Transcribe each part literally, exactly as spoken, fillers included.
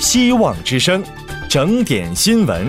希望之声，整点新闻。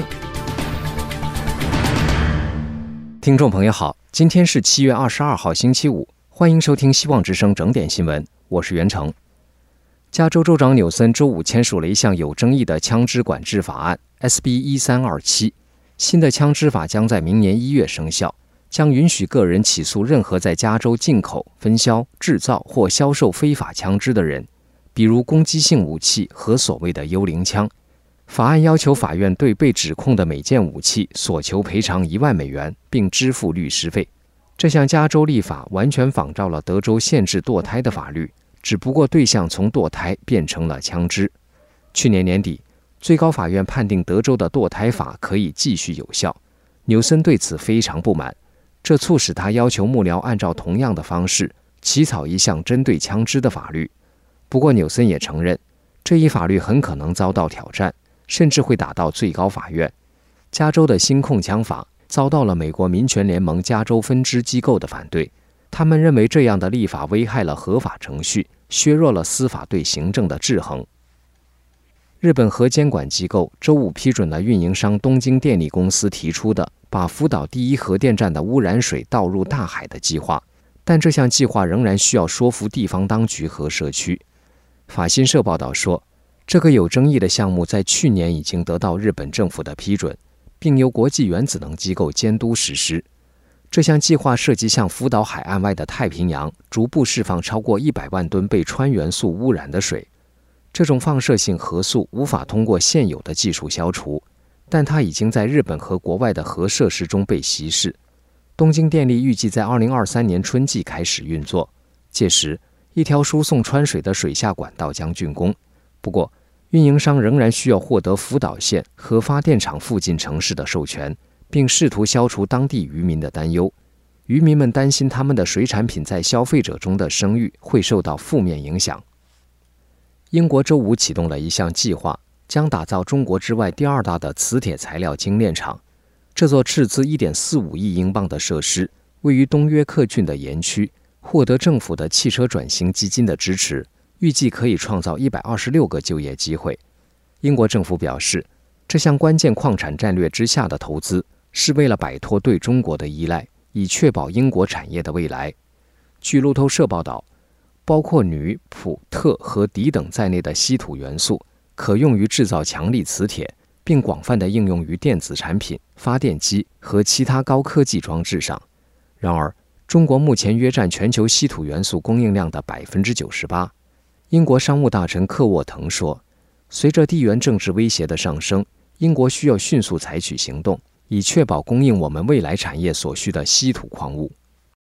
听众朋友好，今天是七月二十二号星期五，欢迎收听希望之声整点新闻，我是袁成。加州州长纽森周五签署了一项有争议的枪支管制法案 S B 一三二七， 新的枪支法将在明年一月生效，将允许个人起诉任何在加州进口、分销、制造或销售非法枪支的人，比如攻击性武器和所谓的幽灵枪。法案要求法院对被指控的每件武器索求赔偿一万美元，并支付律师费。这项加州立法完全仿照了德州限制堕胎的法律，只不过对象从堕胎变成了枪支。去年年底，最高法院判定德州的堕胎法可以继续有效。纽森对此非常不满，这促使他要求幕僚按照同样的方式起草一项针对枪支的法律。不过纽森也承认，这一法律很可能遭到挑战，甚至会打到最高法院。加州的新控枪法遭到了美国民权联盟加州分支机构的反对，他们认为这样的立法危害了合法程序，削弱了司法对行政的制衡。日本核监管机构周五批准了运营商东京电力公司提出的把福岛第一核电站的污染水倒入大海的计划，但这项计划仍然需要说服地方当局和社区。法新社报道说，这个有争议的项目在去年已经得到日本政府的批准，并由国际原子能机构监督实施。这项计划涉及向福岛海岸外的太平洋逐步释放超过一百万吨被氚元素污染的水。这种放射性核素无法通过现有的技术消除，但它已经在日本和国外的核设施中被稀释。东京电力预计在二零二三年春季开始运作，届时一条输送氚水的水下管道将竣工。不过，运营商仍然需要获得福岛县核发电厂附近城市的授权，并试图消除当地渔民的担忧。渔民们担心他们的水产品在消费者中的声誉会受到负面影响。英国周五启动了一项计划，将打造中国之外第二大的磁铁材料精炼厂。这座斥资 一点四五亿英镑的设施位于东约克郡的盐区，获得政府的汽车转型基金的支持，预计可以创造一百二十六个就业机会。英国政府表示，这项关键矿产战略之下的投资是为了摆脱对中国的依赖，以确保英国产业的未来。据路透社报道，包括铝、钋、铬和镝等在内的稀土元素可用于制造强力磁铁，并广泛的应用于电子产品、发电机和其他高科技装置上。然而，中国目前约占全球稀土元素供应量的 百分之九十八。英国商务大臣克沃滕说，随着地缘政治威胁的上升，英国需要迅速采取行动，以确保供应我们未来产业所需的稀土矿物。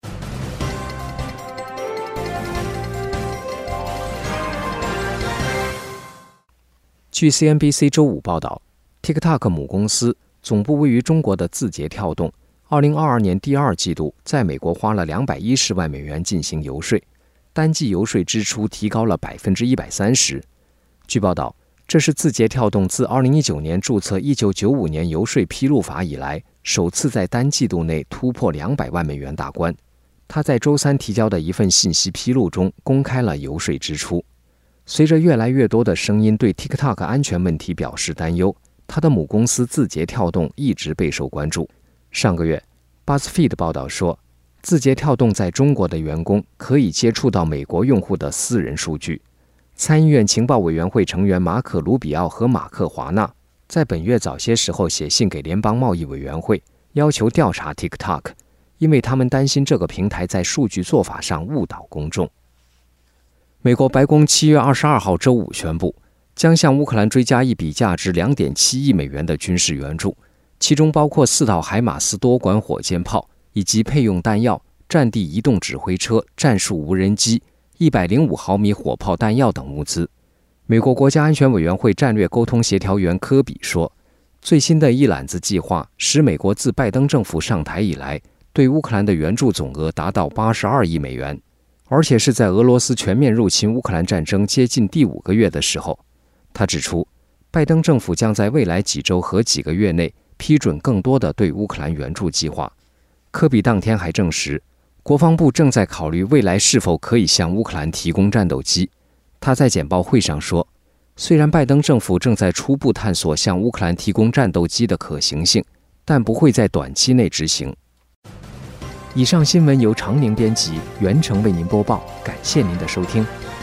据 C N B C 周五报道， TikTok 母公司总部位于中国的字节跳动二零二二年第二季度在美国花了两百一十万美元进行游说，单季游说支出提高了 百分之一百三十。 据报道，这是字节跳动自二零一九年注册一九九五年游说披露法以来首次在单季度内突破两百万美元大关。他在周三提交的一份信息披露中公开了游说支出。随着越来越多的声音对 TikTok 安全问题表示担忧，他的母公司字节跳动一直备受关注。上个月 BuzzFeed 报道说，字节跳动在中国的员工可以接触到美国用户的私人数据。参议院情报委员会成员马可·卢比奥和马克·华纳在本月早些时候写信给联邦贸易委员会，要求调查 TikTok， 因为他们担心这个平台在数据做法上误导公众。美国白宫七月二十二号周五宣布，将向乌克兰追加一笔价值 两点七亿美元的军事援助，其中包括四套海马斯多管火箭炮，以及配用弹药、战地移动指挥车、战术无人机、一百零五毫米火炮弹药等物资。美国国家安全委员会战略沟通协调员科比说，最新的一揽子计划使美国自拜登政府上台以来对乌克兰的援助总额达到八十二亿美元，而且是在俄罗斯全面入侵乌克兰战争接近第五个月的时候。他指出，拜登政府将在未来几周和几个月内批准更多的对乌克兰援助计划。科比当天还证实，国防部正在考虑未来是否可以向乌克兰提供战斗机。他在简报会上说， 虽然拜登政府正在初步探索向乌克兰提供战斗机的可行性，但不会在短期内执行。以上新闻由常宁编辑，袁成为您播报，感谢您的收听。